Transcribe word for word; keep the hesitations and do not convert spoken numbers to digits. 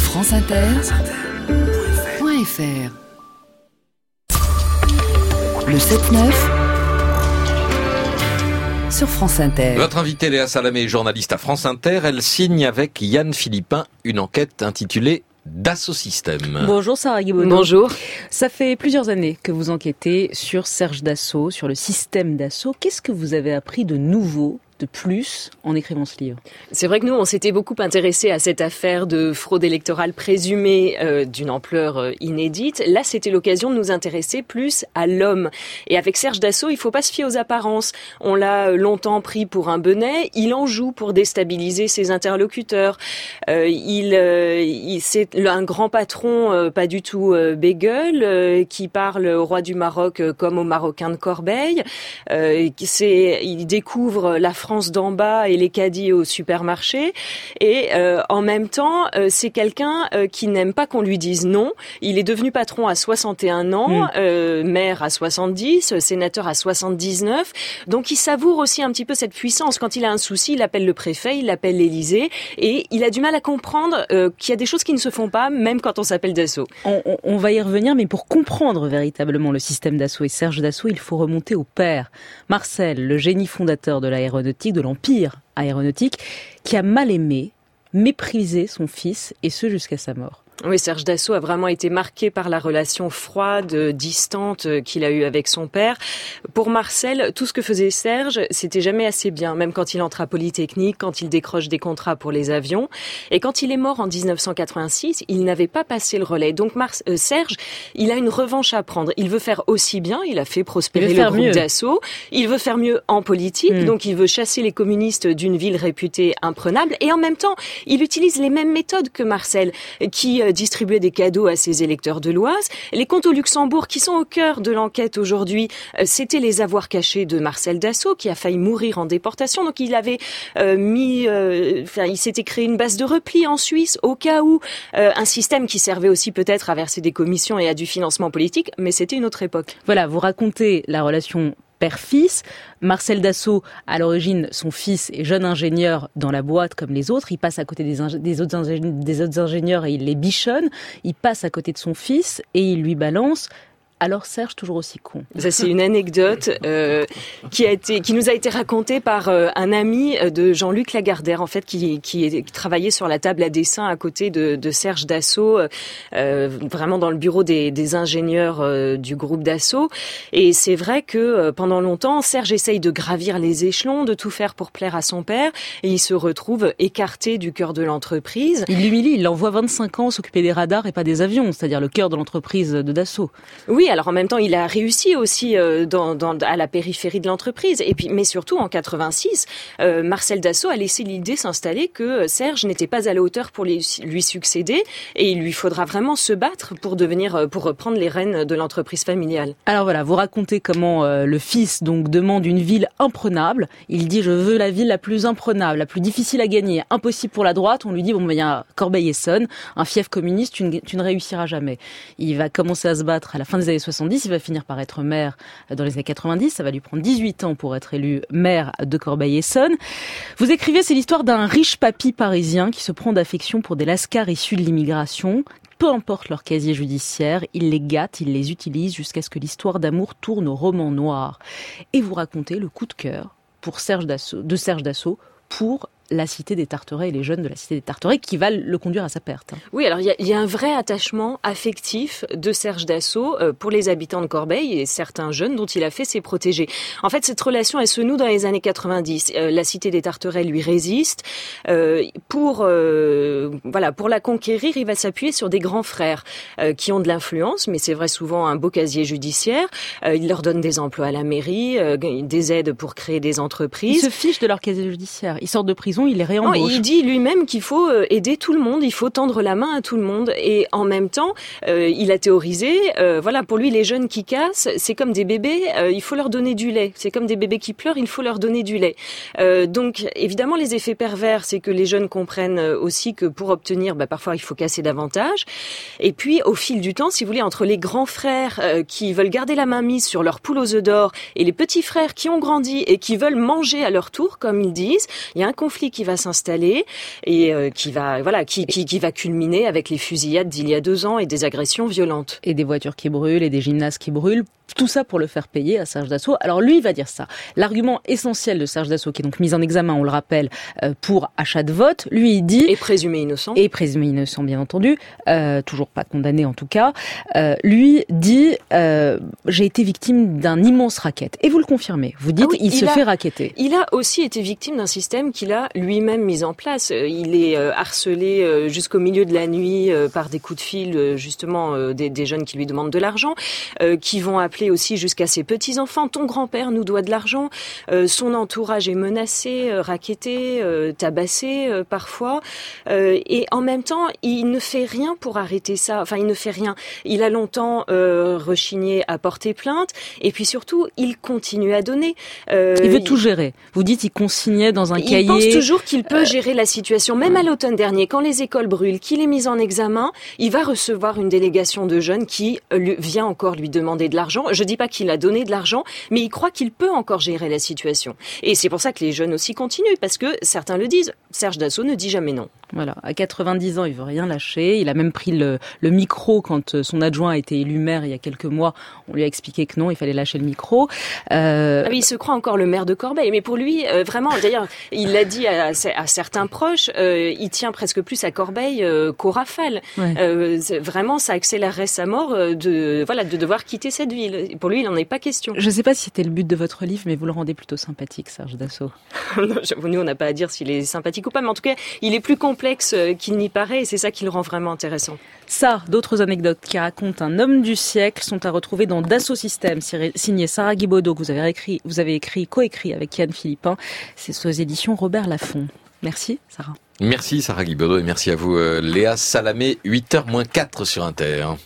franceinter point f r. Le sept neuf sur France Inter. Votre invitée Léa Salamé est journaliste à France Inter. Elle signe avec Yann Philippin une enquête intitulée Dassault Systèmes. Bonjour Sarah Guibaudot. Bonjour. Ça fait plusieurs années que vous enquêtez sur Serge Dassault, sur le système Dassault. Qu'est-ce que vous avez appris de nouveau, de plus, en écrivant ce livre? C'est vrai que nous, on s'était beaucoup intéressés à cette affaire de fraude électorale présumée euh, d'une ampleur euh, inédite. Là, c'était l'occasion de nous intéresser plus à l'homme. Et avec Serge Dassault, il faut pas se fier aux apparences. On l'a longtemps pris pour un benet. Il en joue pour déstabiliser ses interlocuteurs. Euh, il, euh, il, c'est un grand patron, euh, pas du tout euh, bégueule, euh, qui parle au roi du Maroc euh, comme aux Marocains de Corbeil. Euh, c'est, il découvre la France France d'en bas et les caddies au supermarché. Et euh, en même temps, euh, c'est quelqu'un euh, qui n'aime pas qu'on lui dise non. Il est devenu patron à soixante et un ans, mmh. euh, maire à soixante-dix, sénateur à soixante-dix-neuf. Donc il savoure aussi un petit peu cette puissance. Quand il a un souci, il appelle le préfet, il appelle l'Élysée. Et il a du mal à comprendre euh, qu'il y a des choses qui ne se font pas, même quand on s'appelle Dassault. On, on, on va y revenir, mais pour comprendre véritablement le système Dassault et Serge Dassault, il faut remonter au père. Marcel, le génie fondateur de l'aéronautique, de l'empire aéronautique, qui a mal aimé, méprisé son fils, et ce jusqu'à sa mort. Oui, Serge Dassault a vraiment été marqué par la relation froide, distante qu'il a eue avec son père. Pour Marcel, tout ce que faisait Serge, c'était jamais assez bien, même quand il entre à Polytechnique, quand il décroche des contrats pour les avions. Et quand il est mort en dix-neuf cent quatre-vingt-six, il n'avait pas passé le relais. Donc Mar- euh, Serge, il a une revanche à prendre. Il veut faire aussi bien, il a fait prospérer le groupe mieux. Dassault. Il veut faire mieux en politique, mmh. donc il veut chasser les communistes d'une ville réputée imprenable. Et en même temps, il utilise les mêmes méthodes que Marcel, qui distribuer des cadeaux à ses électeurs de l'Oise. Les comptes au Luxembourg, qui sont au cœur de l'enquête aujourd'hui, c'était les avoirs cachés de Marcel Dassault, qui a failli mourir en déportation. Donc il avait euh, mis, euh, enfin, il s'était créé une base de repli en Suisse, au cas où, euh, un système qui servait aussi peut-être à verser des commissions et à du financement politique, mais c'était une autre époque. Voilà, vous racontez la relation père-fils. Marcel Dassault, à l'origine, son fils est jeune ingénieur dans la boîte comme les autres. Il passe à côté des, ingé- des, autres, ingé- des autres ingénieurs et il les bichonne. Il passe à côté de son fils et il lui balance: alors Serge, toujours aussi con. Ça, c'est une anecdote euh, qui a été, qui nous a été racontée par euh, un ami de Jean-Luc Lagardère, en fait, qui, qui, qui travaillait sur la table à dessin à côté de, de Serge Dassault, euh, vraiment dans le bureau des, des ingénieurs euh, du groupe Dassault. Et c'est vrai que euh, pendant longtemps, Serge essaye de gravir les échelons, de tout faire pour plaire à son père, et il se retrouve écarté du cœur de l'entreprise. Il l'humilie, il l'envoie vingt-cinq ans s'occuper des radars et pas des avions, c'est-à-dire le cœur de l'entreprise de Dassault. Oui. Alors en même temps, il a réussi aussi euh, dans, dans, à la périphérie de l'entreprise. Et puis, mais surtout en quatre-vingt-six, euh, Marcel Dassault a laissé l'idée s'installer que Serge n'était pas à la hauteur pour lui, lui succéder, et il lui faudra vraiment se battre pour devenir, pour reprendre les rênes de l'entreprise familiale. Alors voilà, vous racontez comment euh, le fils donc demande une ville imprenable. Il dit: je veux la ville la plus imprenable, la plus difficile à gagner, impossible pour la droite. On lui dit: bon, ben il y a Corbeil-Essonnes, un fief communiste, tu ne, tu ne réussiras jamais. Il va commencer à se battre à la fin des années soixante-dix, il va finir par être maire dans les années quatre-vingt-dix, ça va lui prendre dix-huit ans pour être élu maire de Corbeil-Essonnes. Vous écrivez, c'est l'histoire d'un riche papy parisien qui se prend d'affection pour des lascars issus de l'immigration. Peu importe leur casier judiciaire, il les gâte, il les utilise jusqu'à ce que l'histoire d'amour tourne au roman noir. Et vous racontez le coup de cœur pour Serge Dassault, de Serge Dassault pour la Cité des Tarterets et les jeunes de la Cité des Tarterets qui va le conduire à sa perte. Oui, alors il y a, y a un vrai attachement affectif de Serge Dassault euh, pour les habitants de Corbeil et certains jeunes dont il a fait ses protégés. En fait, cette relation, elle se noue dans les années quatre-vingt-dix. Euh, la Cité des Tarterets lui résiste. Euh, pour euh, voilà, pour la conquérir, il va s'appuyer sur des grands frères euh, qui ont de l'influence, mais c'est vrai souvent un beau casier judiciaire. Euh, il leur donne des emplois à la mairie, euh, des aides pour créer des entreprises. Il se fiche de leur casier judiciaire. Ils sortent de prison, il les réembauche. Non, il dit lui-même qu'il faut aider tout le monde, il faut tendre la main à tout le monde. Et en même temps, euh, il a théorisé, euh, voilà, pour lui, les jeunes qui cassent, c'est comme des bébés, euh, il faut leur donner du lait. C'est comme des bébés qui pleurent, il faut leur donner du lait. Euh, donc, évidemment, les effets pervers, c'est que les jeunes comprennent aussi que pour obtenir, bah, parfois, il faut casser davantage. Et puis, au fil du temps, si vous voulez, entre les grands frères euh, qui veulent garder la main mise sur leur poule aux œufs d'or et les petits frères qui ont grandi et qui veulent manger à leur tour, comme ils disent, il y a un conflit anarchie qui va s'installer et euh, qui va, voilà, qui, qui, qui va culminer avec les fusillades d'il y a deux ans et des agressions violentes. Et des voitures qui brûlent et des gymnases qui brûlent. Tout ça pour le faire payer à Serge Dassault. Alors lui, il va dire ça. L'argument essentiel de Serge Dassault, qui est donc mis en examen, on le rappelle, euh, pour achat de vote, lui, il dit... Et présumé innocent. Et présumé innocent, bien entendu. Euh, toujours pas condamné, en tout cas. Euh, lui dit, euh, j'ai été victime d'un immense racket. Et vous le confirmez. Vous dites, ah oui, il, il se a, fait racketter. Il a aussi été victime d'un système qu'il a lui-même mis en place. Il est euh, harcelé euh, jusqu'au milieu de la nuit euh, par des coups de fil, euh, justement, euh, des, des jeunes qui lui demandent de l'argent, euh, qui vont appeler aussi jusqu'à ses petits-enfants. Ton grand-père nous doit de l'argent. Euh, son entourage est menacé, euh, racketté, euh, tabassé euh, parfois. Euh, et en même temps, il ne fait rien pour arrêter ça. Enfin, il ne fait rien. Il a longtemps euh, rechigné à porter plainte. Et puis surtout, il continue à donner. Euh, il veut il... tout gérer. Vous dites, il consignait dans un il cahier... Il pense toujours qu'il peut euh... gérer la situation. Même à l'automne dernier, quand les écoles brûlent, qu'il est mis en examen, il va recevoir une délégation de jeunes qui lui, vient encore lui demander de l'argent. Je dis pas qu'il a donné de l'argent, mais il croit qu'il peut encore gérer la situation. Et c'est pour ça que les jeunes aussi continuent, parce que certains le disent. Serge Dassault ne dit jamais non. Voilà, à quatre-vingt-dix ans, il veut rien lâcher. Il a même pris le, le micro quand son adjoint a été élu maire il y a quelques mois. On lui a expliqué que non, il fallait lâcher le micro. Euh... Ah oui, il se croit encore le maire de Corbeil, mais pour lui, euh, vraiment, d'ailleurs, il l'a dit à, à certains proches, euh, il tient presque plus à Corbeil euh, qu'au Rafale. Ouais. Euh, vraiment, ça accélérerait sa mort euh, de, voilà, de devoir quitter cette ville. Pour lui, il n'en est pas question. Je ne sais pas si c'était le but de votre livre, mais vous le rendez plutôt sympathique, Serge Dassault. Non, nous, on n'a pas à dire s'il est sympathique ou pas, mais en tout cas, il est plus complexe qu'il n'y paraît, et c'est ça qui le rend vraiment intéressant. Ça, d'autres anecdotes qui racontent un homme du siècle sont à retrouver dans Dassault Systèmes, signé Sarah Guibaudot, que vous avez écrit, vous avez écrit, coécrit avec Yann Philippin. C'est aux éditions Robert Laffont. Merci, Sarah. Merci, Sarah Guibaudot, et merci à vous, Léa Salamé, huit heures moins quatre sur Inter.